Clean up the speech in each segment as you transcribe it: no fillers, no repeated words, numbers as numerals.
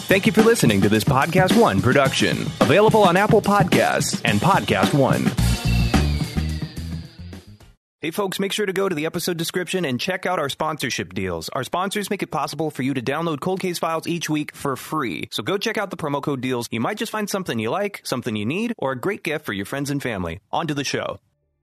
Thank you for listening to this Podcast One production. Available on Apple Podcasts and Podcast One. Hey folks, make sure to go to the episode description and check out our sponsorship deals. Our sponsors make it possible for you to download Cold Case files each week for free. So go check out the promo code deals. You might just find something you like, something you need, or a great gift for your friends and family. On to the show.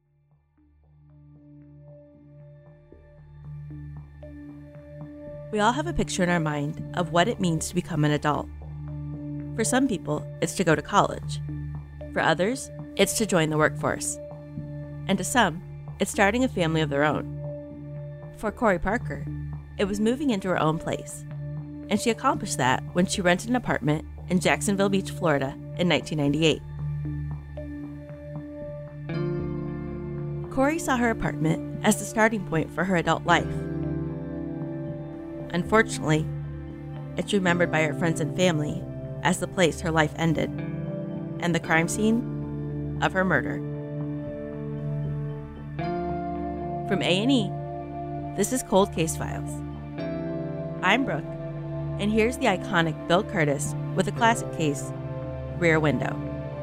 We all have a picture in our mind of what it means to become an adult. For some people, it's to go to college. For others, it's to join the workforce. And to some, it's starting a family of their own. For Corey Parker, it was moving into her own place. And she accomplished that when she rented an apartment in Jacksonville Beach, Florida in 1998. Corey saw her apartment as the starting point for her adult life. Unfortunately, it's remembered by her friends and family as the place her life ended and the crime scene of her murder. From A&E, this is Cold Case Files. I'm Brooke, and here's the iconic Bill Curtis with a classic case, Rear Window.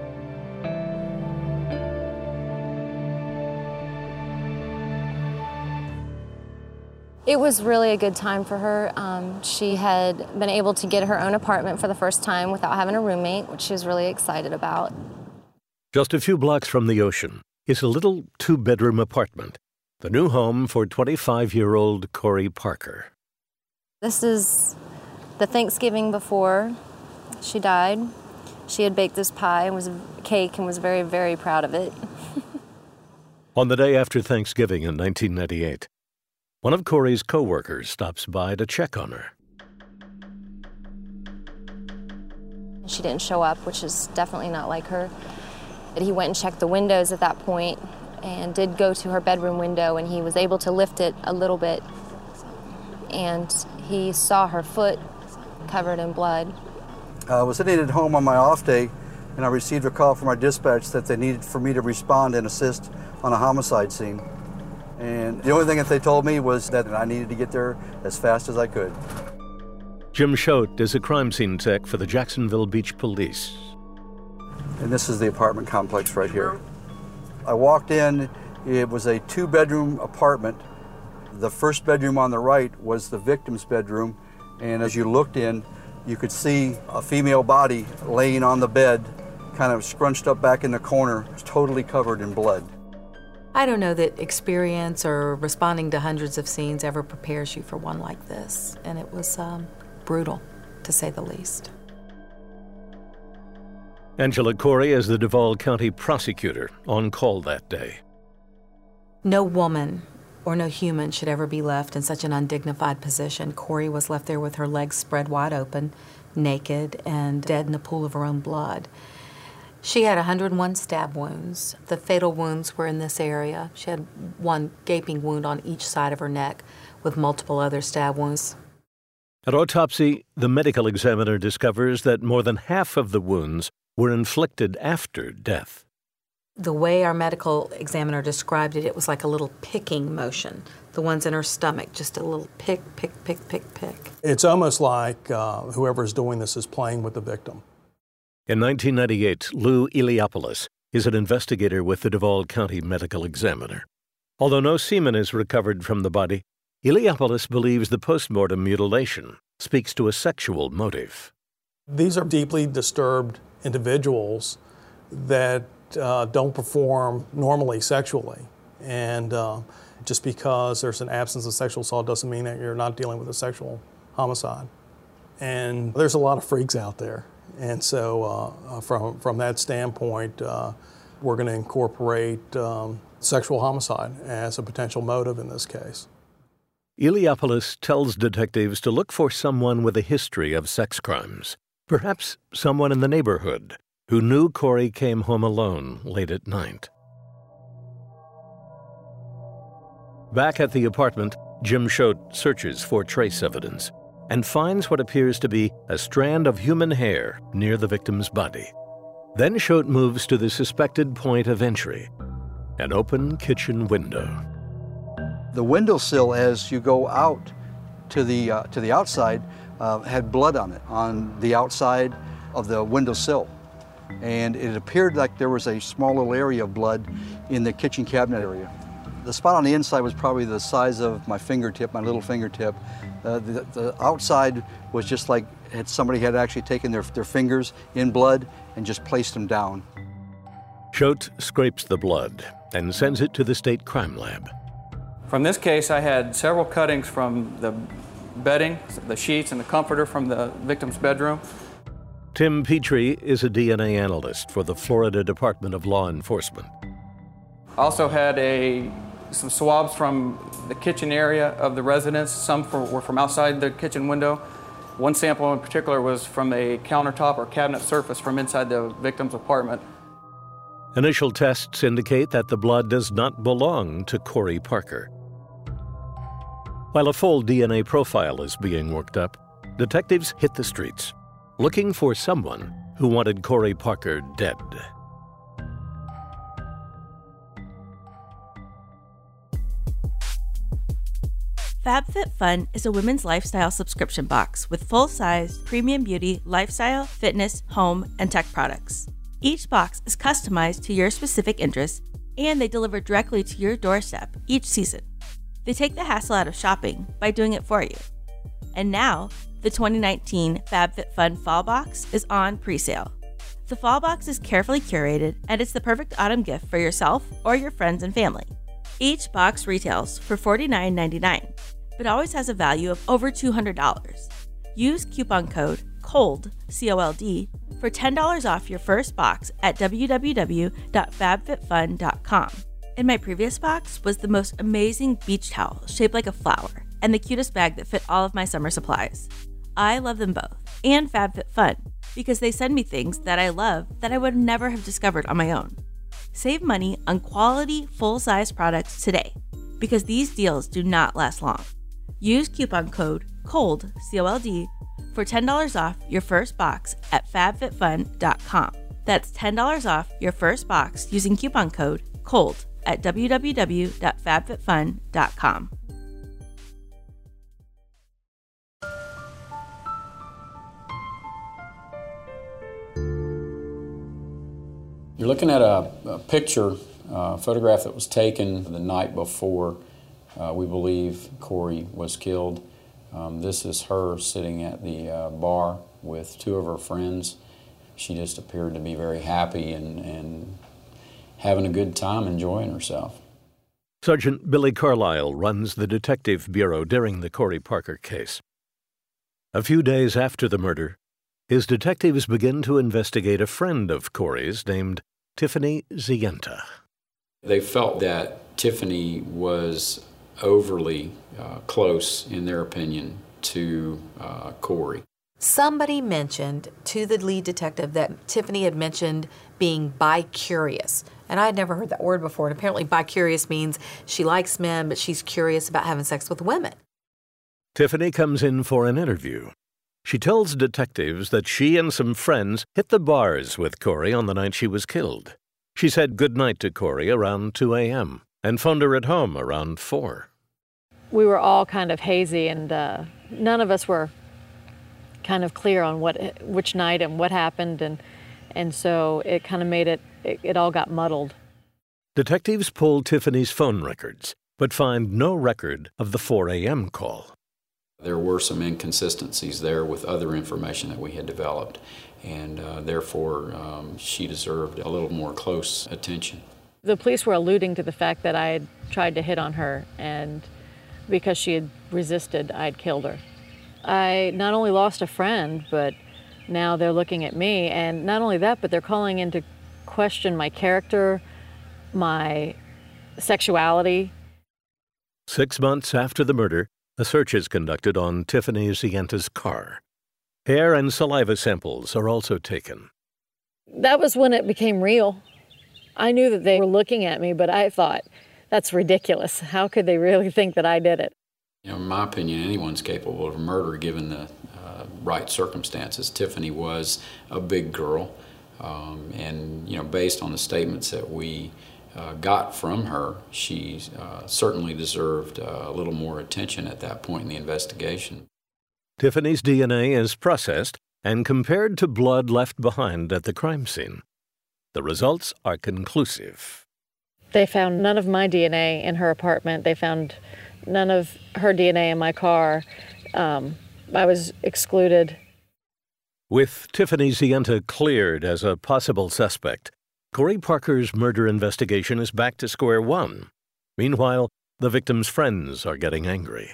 It was really a good time for her. She had been able to get her own apartment for the first time without having a roommate, which she was really excited about. Just a few blocks from the ocean is a little two-bedroom apartment, the new home for 25-year-old Corey Parker. This is the Thanksgiving before she died. She had baked this pie and was cake and was very, very proud of it. On the day after Thanksgiving in 1998, one of Corey's co-workers stops by to check on her. She didn't show up, which is definitely not like her. He went and checked the windows at that point and did go to her bedroom window, and he was able to lift it a little bit. And he saw her foot covered in blood. I was sitting at home on my off day, and I received a call from our dispatch that they needed for me to respond and assist on a homicide scene. And the only thing that they told me was that I needed to get there as fast as I could. Jim Schote is a crime scene tech for the Jacksonville Beach Police. And this is the apartment complex right here. I walked in, it was a two-bedroom apartment. The first bedroom on the right was the victim's bedroom, and as you looked in, you could see a female body laying on the bed, kind of scrunched up back in the corner, totally covered in blood. I don't know that experience or responding to hundreds of scenes ever prepares you for one like this, and it was brutal, to say the least. Angela Corey is the Duval County prosecutor on call that day. No woman or no human should ever be left in such an undignified position. Corey was left there with her legs spread wide open, naked, and dead in a pool of her own blood. She had 101 stab wounds. The fatal wounds were in this area. She had one gaping wound on each side of her neck with multiple other stab wounds. At autopsy, the medical examiner discovers that more than half of the wounds were inflicted after death. The way our medical examiner described it, it was like a little picking motion. The ones in her stomach, just a little pick, pick, pick, pick, pick. It's almost like whoever's doing this is playing with the victim. In 1998, Lou Iliopoulos is an investigator with the Duval County Medical Examiner. Although no semen is recovered from the body, Iliopoulos believes the postmortem mutilation speaks to a sexual motive. These are deeply disturbed individuals that don't perform normally sexually. And just because there's an absence of sexual assault doesn't mean that you're not dealing with a sexual homicide. And there's a lot of freaks out there. And so from that standpoint, we're going to incorporate sexual homicide as a potential motive in this case. Iliopoulos tells detectives to look for someone with a history of sex crimes, perhaps someone in the neighborhood who knew Corey came home alone late at night. Back at the apartment, Jim Schote searches for trace evidence and finds what appears to be a strand of human hair near the victim's body. Then Schote moves to the suspected point of entry, an open kitchen window. The windowsill, as you go out to the outside, had blood on it on the outside of the windowsill. And it appeared like there was a small little area of blood in the kitchen cabinet area. The spot on the inside was probably the size of my fingertip, my little fingertip. The outside was just like somebody had actually taken their fingers in blood and just placed them down. Choate scrapes the blood and sends it to the state crime lab. From this case, I had several cuttings from the bedding, the sheets, and the comforter from the victim's bedroom. Tim Petrie is a DNA analyst for the Florida Department of Law Enforcement. Also had some swabs from the kitchen area of the residence. Some were from outside the kitchen window. One sample in particular was from a countertop or cabinet surface from inside the victim's apartment. Initial tests indicate that the blood does not belong to Corey Parker. While a full DNA profile is being worked up, detectives hit the streets, looking for someone who wanted Corey Parker dead. FabFitFun is a women's lifestyle subscription box with full-size, premium beauty, lifestyle, fitness, home, and tech products. Each box is customized to your specific interests, and they deliver directly to your doorstep each season. They take the hassle out of shopping by doing it for you. And now, the 2019 FabFitFun Fall Box is on pre-sale. The Fall Box is carefully curated, and it's the perfect autumn gift for yourself or your friends and family. Each box retails for $49.99, but always has a value of over $200. Use coupon code COLD, C-O-L-D, for $10 off your first box at www.fabfitfun.com. In my previous box was the most amazing beach towel shaped like a flower and the cutest bag that fit all of my summer supplies. I love them both, and FabFitFun, because they send me things that I love that I would never have discovered on my own. Save money on quality, full-size products today, because these deals do not last long. Use coupon code COLD, C-O-L-D, for $10 off your first box at fabfitfun.com. That's $10 off your first box using coupon code COLD at www.fabfitfun.com. You're looking at a picture, a photograph that was taken the night before we believe Corey was killed. This is her sitting at the bar with two of her friends. She just appeared to be very happy and having a good time, enjoying herself. Sergeant Billy Carlisle runs the Detective Bureau during the Corey Parker case. A few days after the murder, his detectives begin to investigate a friend of Corey's named Tiffany Zienta. They felt that Tiffany was overly close, in their opinion, to Corey. Somebody mentioned to the lead detective that Tiffany had mentioned being bi-curious. And I had never heard that word before. And apparently bi-curious means she likes men, but she's curious about having sex with women. Tiffany comes in for an interview. She tells detectives that she and some friends hit the bars with Corey on the night she was killed. She said goodnight to Corey around 2 a.m. and phoned her at home around 4. We were all kind of hazy, and none of us were kind of clear on which night and what happened, and so it kind of made it all got muddled. Detectives pulled Tiffany's phone records, but find no record of the 4 a.m. call. There were some inconsistencies there with other information that we had developed, and therefore she deserved a little more close attention. The police were alluding to the fact that I had tried to hit on her, and because she had resisted, I'd killed her. I not only lost a friend, but now they're looking at me, and not only that, but they're calling into question my character, my sexuality. 6 months after the murder, a search is conducted on Tiffany Zienta's car. Hair and saliva samples are also taken. That was when it became real. I knew that they were looking at me, but I thought, that's ridiculous. How could they really think that I did it? You know, in my opinion, anyone's capable of murder given the right circumstances. Tiffany was a big girl, and based on the statements that we got from her, she certainly deserved a little more attention at that point in the investigation. Tiffany's DNA is processed and compared to blood left behind at the crime scene. The results are conclusive. They found none of my DNA in her apartment. They found none of her DNA in my car. I was excluded. With Tiffany Zienta cleared as a possible suspect, Corey Parker's murder investigation is back to square one. Meanwhile, the victim's friends are getting angry.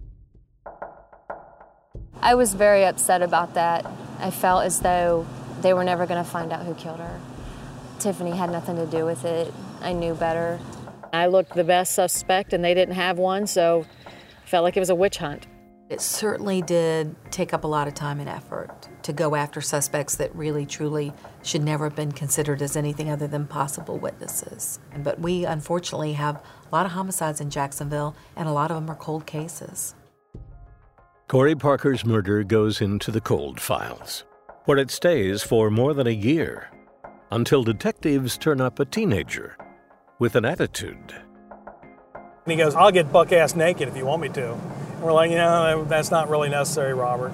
I was very upset about that. I felt as though they were never going to find out who killed her. Tiffany had nothing to do with it. I knew better. I looked the best suspect and they didn't have one, so I felt like it was a witch hunt. It certainly did take up a lot of time and effort to go after suspects that really, truly should never have been considered as anything other than possible witnesses. But we, unfortunately, have a lot of homicides in Jacksonville, and a lot of them are cold cases. Corey Parker's murder goes into the cold files, where it stays for more than a year, until detectives turn up a teenager with an attitude. And he goes, "I'll get buck-ass naked if you want me to." And we're like, that's not really necessary, Robert.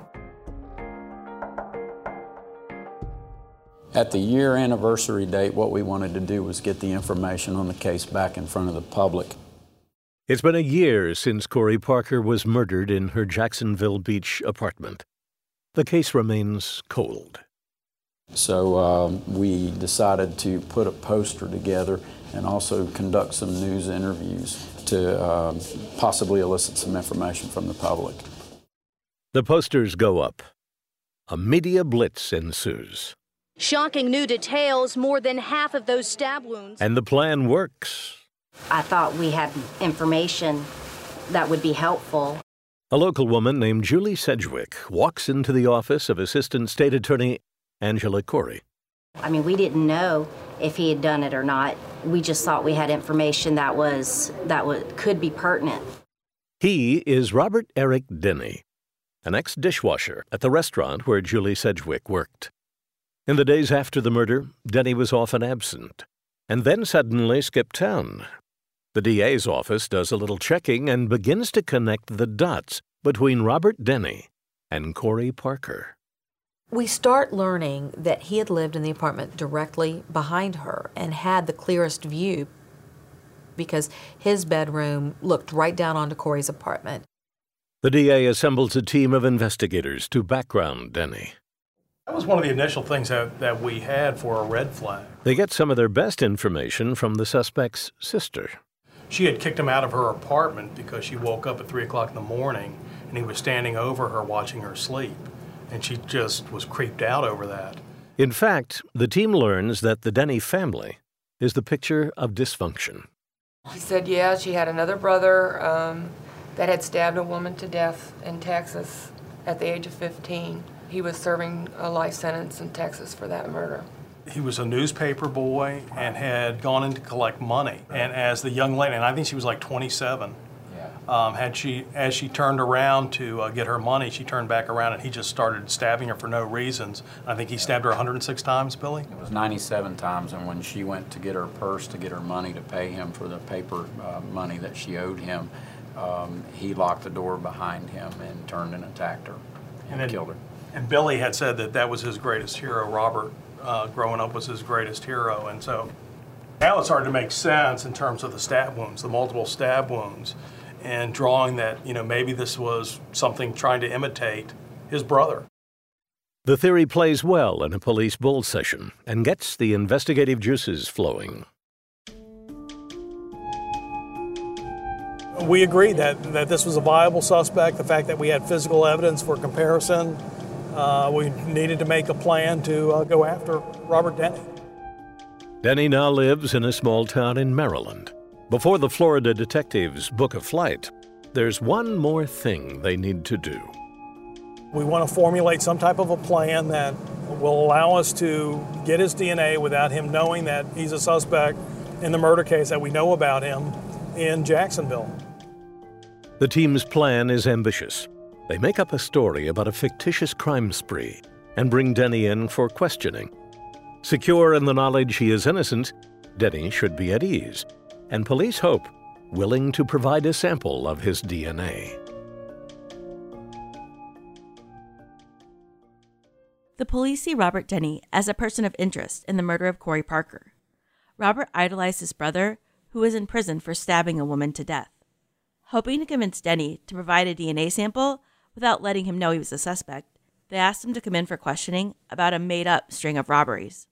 At the year anniversary date, what we wanted to do was get the information on the case back in front of the public. It's been a year since Corey Parker was murdered in her Jacksonville Beach apartment. The case remains cold. So we decided to put a poster together and also conduct some news interviews to possibly elicit some information from the public. The posters go up. A media blitz ensues. Shocking new details, more than half of those stab wounds. And the plan works. I thought we had information that would be helpful. A local woman named Julie Sedgwick walks into the office of Assistant State Attorney Angela Corey. I mean, we didn't know if he had done it or not. We just thought we had information that could be pertinent. He is Robert Eric Denny, an ex-dishwasher at the restaurant where Julie Sedgwick worked. In the days after the murder, Denny was often absent, and then suddenly skipped town. The DA's office does a little checking and begins to connect the dots between Robert Denny and Corey Parker. We start learning that he had lived in the apartment directly behind her and had the clearest view because his bedroom looked right down onto Corey's apartment. The DA assembles a team of investigators to background Denny. That was one of the initial things that we had for a red flag. They get some of their best information from the suspect's sister. She had kicked him out of her apartment because she woke up at 3 o'clock in the morning and he was standing over her watching her sleep. And she just was creeped out over that. In fact, the team learns that the Denny family is the picture of dysfunction. She said, yeah, she had another brother that had stabbed a woman to death in Texas at the age of 15. He was serving a life sentence in Texas for that murder. He was a newspaper boy and had gone in to collect money. And as the young lady, and I think she was like 27, as she turned around to get her money, she turned back around and he just started stabbing her for no reasons. I think he stabbed her 106 times, Billy? It was 97 times, and when she went to get her purse to get her money to pay him for the paper money that she owed him, he locked the door behind him and turned and attacked her and killed her. And Billy had said that was his greatest hero. Robert, growing up, was his greatest hero. And so now it's starting to make sense in terms of the stab wounds, the multiple stab wounds, and drawing that, maybe this was something trying to imitate his brother. The theory plays well in a police bull session and gets the investigative juices flowing. We agreed that this was a viable suspect, the fact that we had physical evidence for comparison. We needed to make a plan to go after Robert Denny. Denny now lives in a small town in Maryland. Before the Florida detectives book a flight, there's one more thing they need to do. We want to formulate some type of a plan that will allow us to get his DNA without him knowing that he's a suspect in the murder case that we know about him in Jacksonville. The team's plan is ambitious. They make up a story about a fictitious crime spree and bring Denny in for questioning. Secure in the knowledge he is innocent, Denny should be at ease, and police hope willing to provide a sample of his DNA. The police see Robert Denny as a person of interest in the murder of Corey Parker. Robert idolized his brother, who was in prison for stabbing a woman to death. Hoping to convince Denny to provide a DNA sample without letting him know he was a suspect, they asked him to come in for questioning about a made-up string of robberies.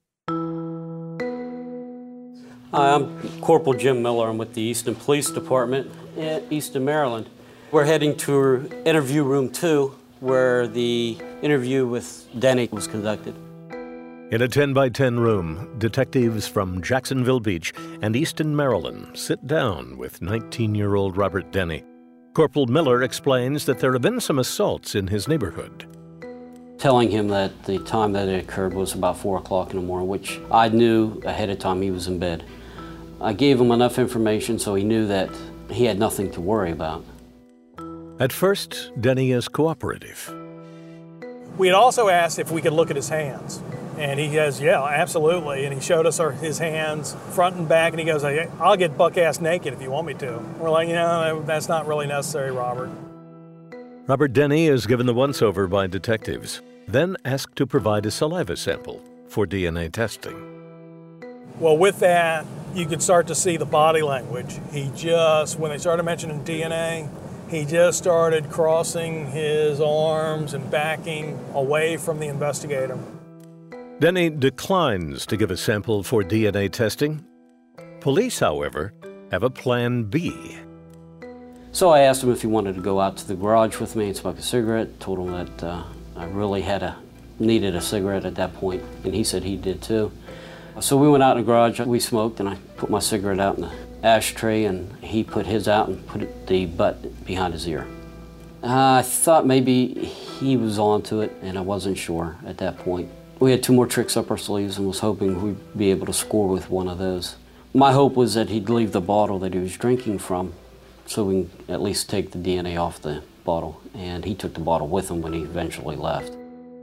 Hi, I'm Corporal Jim Miller. I'm with the Easton Police Department in Easton, Maryland. We're heading to interview room 2, where the interview with Denny was conducted. In a 10-by-10 room, detectives from Jacksonville Beach and Easton, Maryland, sit down with 19-year-old Robert Denny. Corporal Miller explains that there have been some assaults in his neighborhood. Telling him that the time that it occurred was about 4 o'clock in the morning, which I knew ahead of time he was in bed. I gave him enough information so he knew that he had nothing to worry about. At first, Denny is cooperative. We had also asked if we could look at his hands. And he goes, yeah, absolutely. And he showed us his hands, front and back, and he goes, I'll get buck-ass naked if you want me to. We're like, that's not really necessary, Robert. Robert Denny is given the once-over by detectives, then asked to provide a saliva sample for DNA testing. Well, with that, you could start to see the body language. When they started mentioning DNA, he just started crossing his arms and backing away from the investigator. Denny declines to give a sample for DNA testing. Police, however, have a plan B. So I asked him if he wanted to go out to the garage with me and smoke a cigarette. Told him that I really needed a cigarette at that point, and he said he did too. So we went out in the garage, we smoked, and I put my cigarette out in the ashtray, and he put his out and put the butt behind his ear. I thought maybe he was onto it, and I wasn't sure at that point. We had 2 more tricks up our sleeves and was hoping we'd be able to score with one of those. My hope was that he'd leave the bottle that he was drinking from so we can at least take the DNA off the bottle, and he took the bottle with him when he eventually left.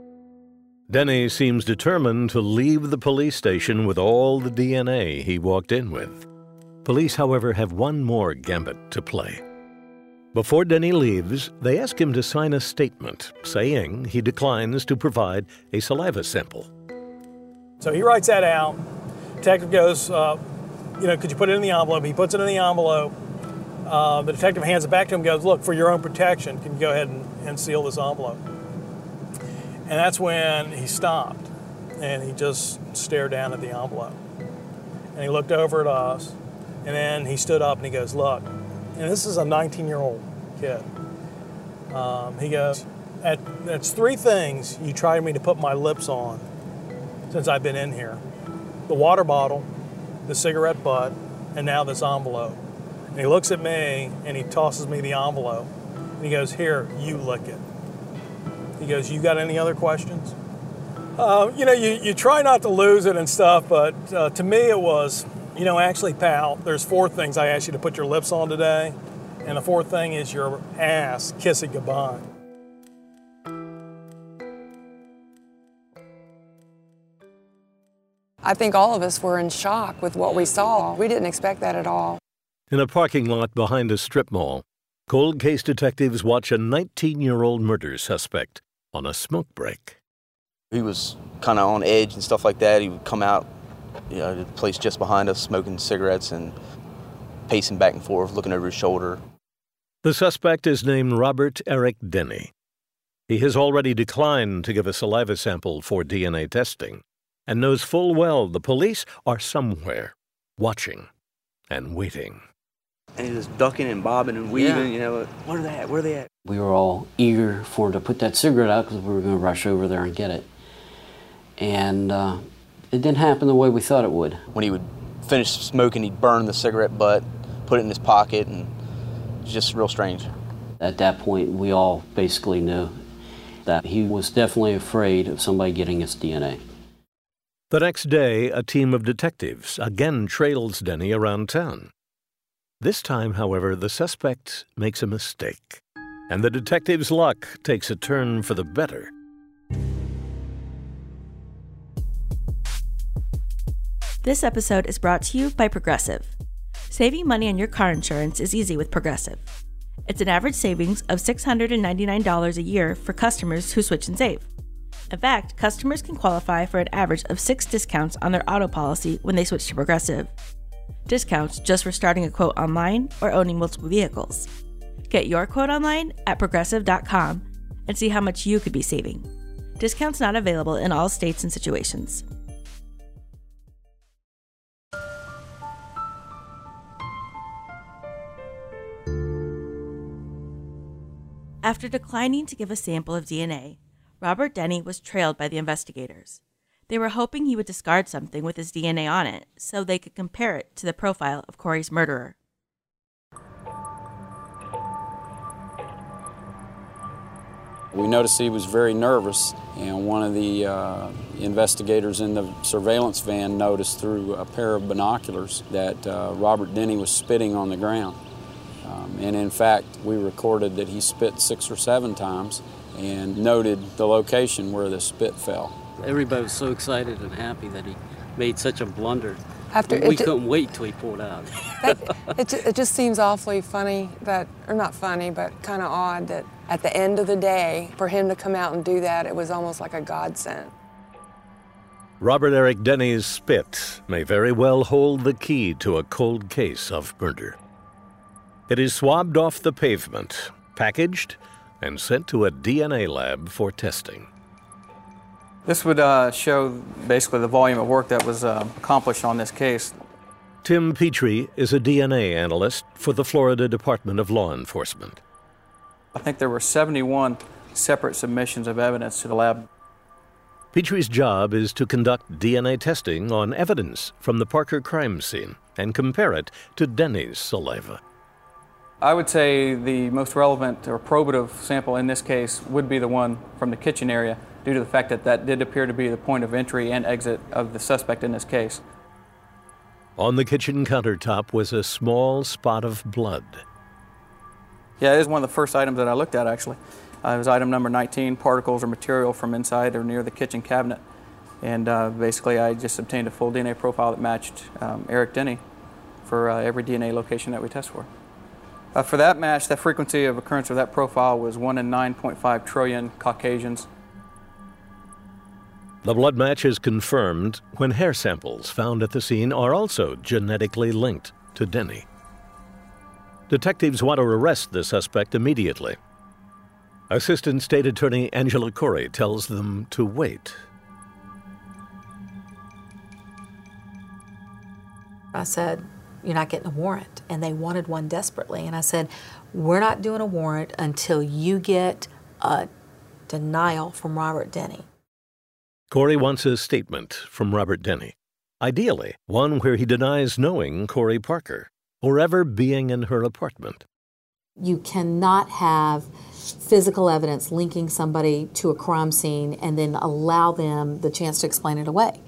Denny seems determined to leave the police station with all the DNA he walked in with. Police, however, have one more gambit to play. Before Denny leaves, they ask him to sign a statement saying he declines to provide a saliva sample. So he writes that out. Detective goes, could you put it in the envelope? He puts it in the envelope. The detective hands it back to him and goes, look, for your own protection, can you go ahead and seal this envelope? And that's when he stopped, and he just stared down at the envelope. And he looked over at us, and then he stood up and he goes, look, and this is a 19-year-old kid. He goes, that's 3 things you tried me to put my lips on since I've been in here. The water bottle, the cigarette butt, and now this envelope. And he looks at me and he tosses me the envelope. And he goes, here, you lick it. He goes, you got any other questions? You try not to lose it and stuff, but to me it was, actually, pal, there's 4 things I asked you to put your lips on today. And the 4th thing is your ass kissing goodbye. I think all of us were in shock with what we saw. We didn't expect that at all. In a parking lot behind a strip mall, cold case detectives watch a 19-year-old murder suspect on a smoke break. He was kind of on edge and stuff like that. He would come out, to the place just behind us, smoking cigarettes and pacing back and forth, looking over his shoulder. The suspect is named Robert Eric Denny. He has already declined to give a saliva sample for DNA testing and knows full well the police are somewhere, watching and waiting. And he was ducking and bobbing and weaving, Where are they at? Where are they at? We were all eager for him to put that cigarette out because we were going to rush over there and get it. And it didn't happen the way we thought it would. When he would finish smoking, he'd burn the cigarette butt, put it in his pocket, and it was just real strange. At that point, we all basically knew that he was definitely afraid of somebody getting his DNA. The next day, a team of detectives again trails Denny around town. This time, however, the suspect makes a mistake, and the detective's luck takes a turn for the better. This episode is brought to you by Progressive. Saving money on your car insurance is easy with Progressive. It's an average savings of $699 a year for customers who switch and save. In fact, customers can qualify for an average of 6 discounts on their auto policy when they switch to Progressive. Discounts just for starting a quote online or owning multiple vehicles. Get your quote online at progressive.com and see how much you could be saving. Discounts not available in all states and situations. After declining to give a sample of DNA, Robert Denny was trailed by the investigators. They were hoping he would discard something with his DNA on it so they could compare it to the profile of Corey's murderer. We noticed he was very nervous, and one of the investigators in the surveillance van noticed through a pair of binoculars that Robert Denny was spitting on the ground. And in fact, we recorded that he spit 6 or 7 times and noted the location where the spit fell. Everybody was so excited and happy that he made such a blunder. We couldn't wait till he pulled out. It just seems awfully funny that, or not funny, but kind of odd that at the end of the day, for him to come out and do that, it was almost like a godsend. Robert Eric Denny's spit may very well hold the key to a cold case of murder. It is swabbed off the pavement, packaged, and sent to a DNA lab for testing. This would show basically the volume of work that was accomplished on this case. Tim Petrie is a DNA analyst for the Florida Department of Law Enforcement. I think there were 71 separate submissions of evidence to the lab. Petrie's job is to conduct DNA testing on evidence from the Parker crime scene and compare it to Denny's saliva. I would say the most relevant or probative sample in this case would be the one from the kitchen area, due to the fact that that did appear to be the point of entry and exit of the suspect in this case. On the kitchen countertop was a small spot of blood. Yeah, it is one of the first items that I looked at, actually. It was item number 19, particles or material from inside or near the kitchen cabinet. And basically, I just obtained a full DNA profile that matched Eric Denny for every DNA location that we test for. For that match, the frequency of occurrence of that profile was 1 in 9.5 trillion Caucasians. The blood match is confirmed when hair samples found at the scene are also genetically linked to Denny. Detectives want to arrest the suspect immediately. Assistant State Attorney Angela Corey tells them to wait. I said, "You're not getting a warrant," and they wanted one desperately. And I said, "We're not doing a warrant until you get a denial from Robert Denny." Corey wants a statement from Robert Denny, ideally one where he denies knowing Corey Parker or ever being in her apartment. You cannot have physical evidence linking somebody to a crime scene and then allow them the chance to explain it away.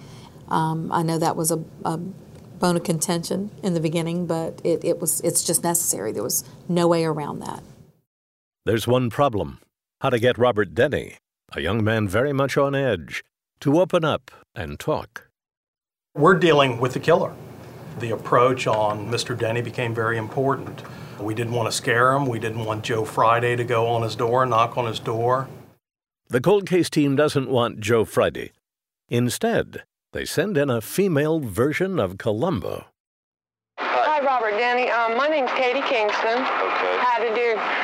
I know that was a bone of contention in the beginning, but it's just necessary. There was no way around that. There's one problem: how to get Robert Denny, a young man very much on edge, to open up and talk. We're dealing with the killer. The approach on Mr. Denny became very important. We didn't want to scare him. We didn't want Joe Friday to go on his door, knock on his door. The cold case team doesn't want Joe Friday. Instead, they send in a female version of Columbo. Hi, Robert Denny. My name's Katie Kingston. Okay. How to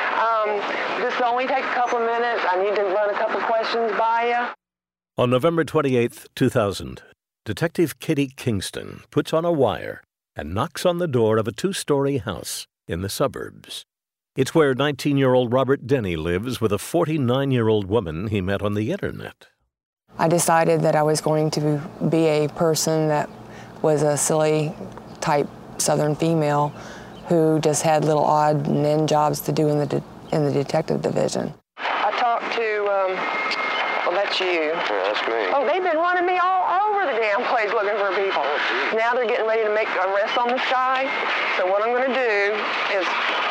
do? This will only take a couple of minutes. I need to run a couple questions by you. On November 28, 2000, Detective Katie Kingston puts on a wire and knocks on the door of a 2-story house in the suburbs. It's where 19-year-old Robert Denny lives with a 49-year-old woman he met on the internet. I decided that I was going to be a person that was a silly type Southern female who just had little odd and end jobs to do in the detective division. I talked to, well, that's you. Yeah, that's me. Oh, they've been running me all over the damn place looking for people. Oh, now they're getting ready to make arrests on this guy. So what I'm going to do is,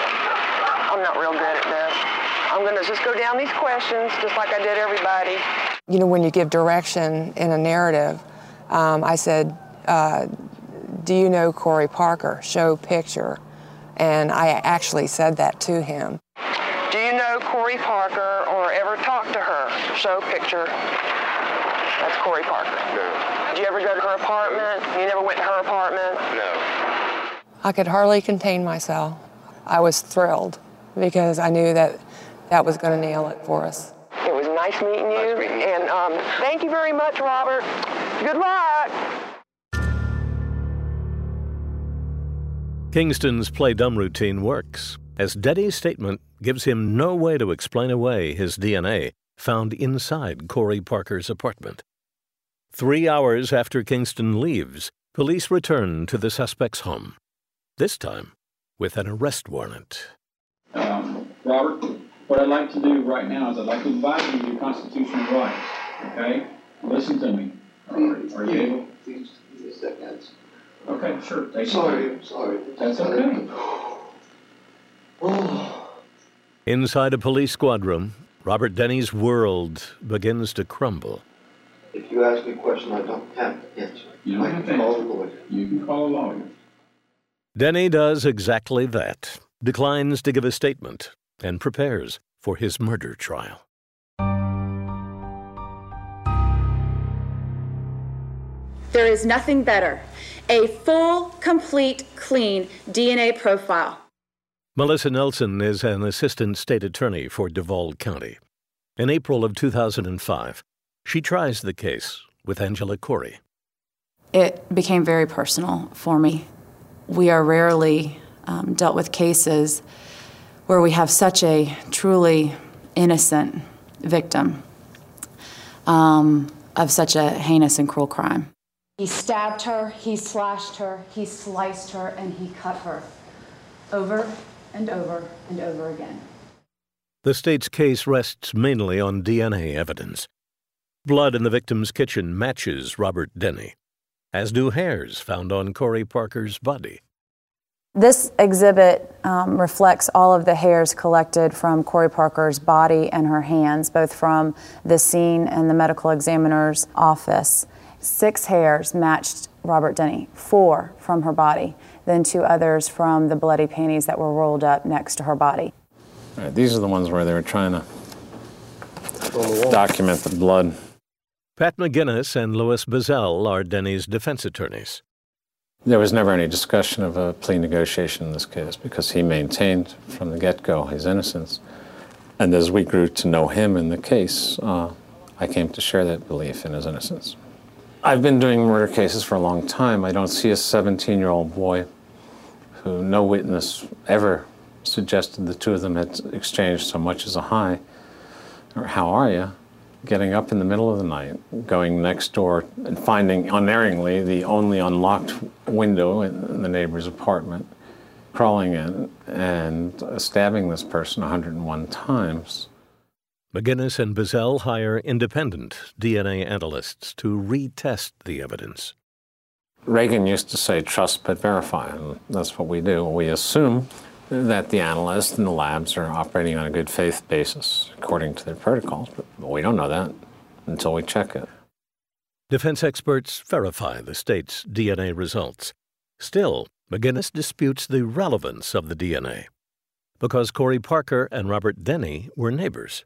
I'm not real good at this. I'm going to just go down these questions just like I did everybody. You know, when you give direction in a narrative, I said, do you know Corey Parker? Show picture. And I actually said that to him. Do you know Corey Parker or ever talked to her? Show picture. That's Corey Parker. No. Did you ever go to her apartment? You never went to her apartment? No. I could hardly contain myself. I was thrilled because I knew that that was going to nail it for us. It was nice meeting you, and thank you very much, Robert. Good luck. Kingston's play dumb routine works, as Denny's statement gives him no way to explain away his DNA found inside Corey Parker's apartment. 3 hours after Kingston leaves, police return to the suspect's home, this time with an arrest warrant. Robert, what I'd like to do right now is I'd like to advise you of your constitutional rights, okay? Listen to me. Are you able? Please, give me a second. Okay, sure. I'm sorry. That's okay. Inside a police squad room, Robert Denny's world begins to crumble. If you ask me a question, I don't have to answer. You don't have to answer. You can call a lawyer. Denny does exactly that, declines to give a statement, and prepares for his murder trial. There is nothing better. A full, complete, clean DNA profile. Melissa Nelson is an assistant state attorney for Duval County. In April of 2005, she tries the case with Angela Corey. It became very personal for me. We are rarely dealt with cases where we have such a truly innocent victim of such a heinous and cruel crime. He stabbed her, he slashed her, he sliced her, and he cut her over and over and over again. The state's case rests mainly on DNA evidence. Blood in the victim's kitchen matches Robert Denny, as do hairs found on Corey Parker's body. This exhibit reflects all of the hairs collected from Corey Parker's body and her hands, both from the scene and the medical examiner's office. 6 hairs matched Robert Denny, 4 from her body, then 2 others from the bloody panties that were rolled up next to her body. All right, these are the ones where they were trying to document the blood. Pat McGinnis and Louis Bazell are Denny's defense attorneys. There was never any discussion of a plea negotiation in this case because he maintained from the get-go his innocence. And as we grew to know him in the case, I came to share that belief in his innocence. I've been doing murder cases for a long time. I don't see a 17-year-old boy who no witness ever suggested the two of them had exchanged so much as a hi, or how are you, getting up in the middle of the night, going next door and finding unerringly the only unlocked window in the neighbor's apartment, crawling in and stabbing this person 101 times. McGinnis and Bazell hire independent DNA analysts to retest the evidence. Reagan used to say, trust but verify, and that's what we do. We assume that the analysts and the labs are operating on a good faith basis according to their protocols, but we don't know that until we check it. Defense experts verify the state's DNA results. Still, McGinnis disputes the relevance of the DNA because Corey Parker and Robert Denny were neighbors.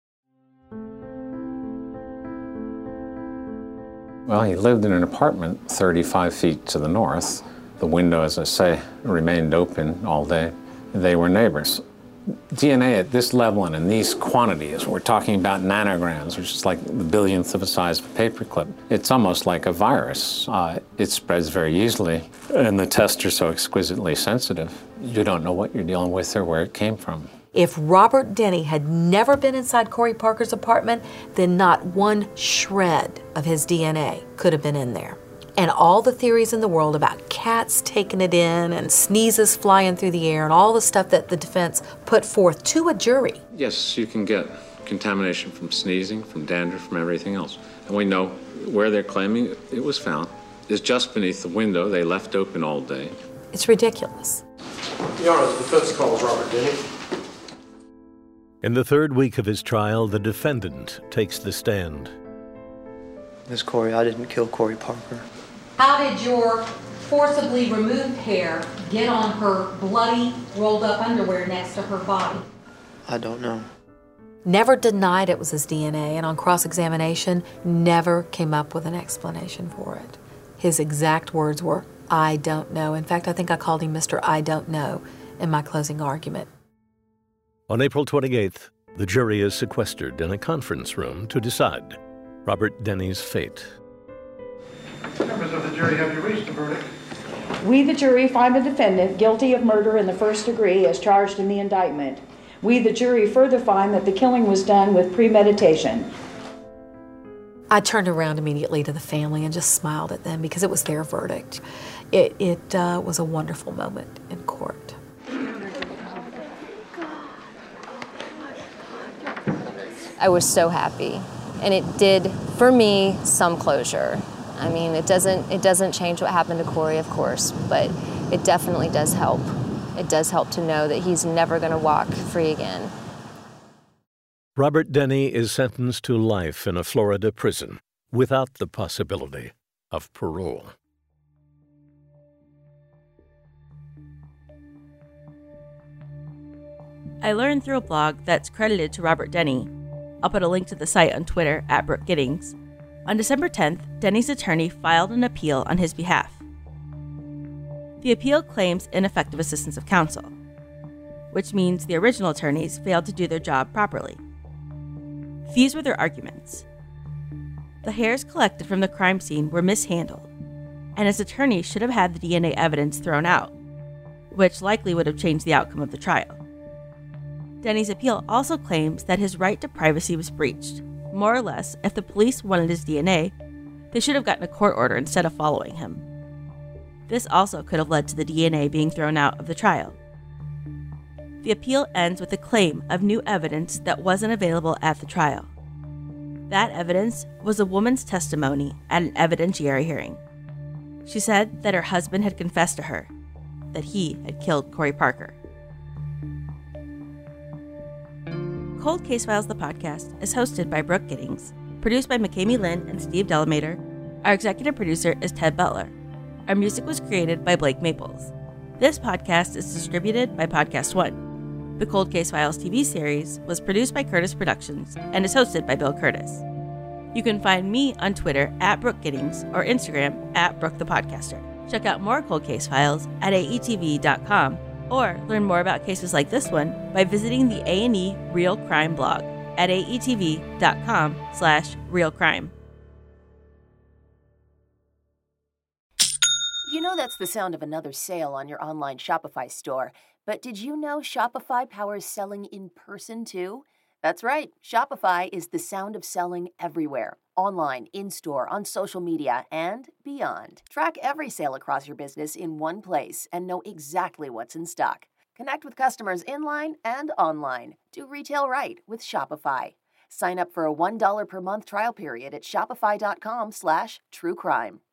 Well, he lived in an apartment 35 feet to the north. The window, as I say, remained open all day. They were neighbors. DNA at this level and in these quantities, we're talking about nanograms, which is like the billionth of a size of a paperclip. It's almost like a virus. It spreads very easily, and the tests are so exquisitely sensitive. You don't know what you're dealing with or where it came from. If Robert Denny had never been inside Corey Parker's apartment, then not one shred of his DNA could have been in there. And all the theories in the world about cats taking it in and sneezes flying through the air and all the stuff that the defense put forth to a jury. Yes, you can get contamination from sneezing, from dander, from everything else. And we know where they're claiming it was found is just beneath the window they left open all day. It's ridiculous. Your Honor, the defense calls Robert Denny. In the third week of his trial, the defendant takes the stand. Miss Corey, I didn't kill Corey Parker. How did your forcibly removed hair get on her bloody, rolled up underwear next to her body? I don't know. Never denied it was his DNA, and on cross-examination, never came up with an explanation for it. His exact words were, "I don't know." In fact, I think I called him Mr. I don't know in my closing argument. On April 28th, the jury is sequestered in a conference room to decide Robert Denny's fate. Members of the jury, have you reached a verdict? We, the jury, find the defendant guilty of murder in the first degree as charged in the indictment. We, the jury, further find that the killing was done with premeditation. I turned around immediately to the family and just smiled at them because it was their verdict. It was a wonderful moment in court. I was so happy, and it did, for me, some closure. I mean, it doesn't change what happened to Corey, of course, but it definitely does help. It does help to know that he's never going to walk free again. Robert Denny is sentenced to life in a Florida prison without the possibility of parole. I learned through a blog that's credited to Robert Denny. I'll put a link to the site on Twitter at Brooke Giddings. On December 10th, Denny's attorney filed an appeal on his behalf. The appeal claims ineffective assistance of counsel, which means the original attorneys failed to do their job properly. These were their arguments. The hairs collected from the crime scene were mishandled, and his attorney should have had the DNA evidence thrown out, which likely would have changed the outcome of the trial. Denny's appeal also claims that his right to privacy was breached. More or less, if the police wanted his DNA, they should have gotten a court order instead of following him. This also could have led to the DNA being thrown out of the trial. The appeal ends with a claim of new evidence that wasn't available at the trial. That evidence was a woman's testimony at an evidentiary hearing. She said that her husband had confessed to her that he had killed Corey Parker. Cold Case Files, the podcast, is hosted by Brooke Giddings, produced by McKamey Lynn and Steve Delamater. Our executive producer is Ted Butler. Our music was created by Blake Maples. This podcast is distributed by Podcast One. The Cold Case Files TV series was produced by Curtis Productions and is hosted by Bill Curtis. You can find me on Twitter at Brooke Giddings or Instagram at Brooke the Podcaster. Check out more Cold Case Files at aetv.com or learn more about cases like this one by visiting the A&E Real Crime blog at aetv.com/realcrime. You know that's the sound of another sale on your online Shopify store. But did you know Shopify powers selling in person too? That's right. Shopify is the sound of selling everywhere. Online, in-store, on social media, and beyond. Track every sale across your business in one place and know exactly what's in stock. Connect with customers in-line and online. Do retail right with Shopify. Sign up for a $1 per month trial period at shopify.com/truecrime.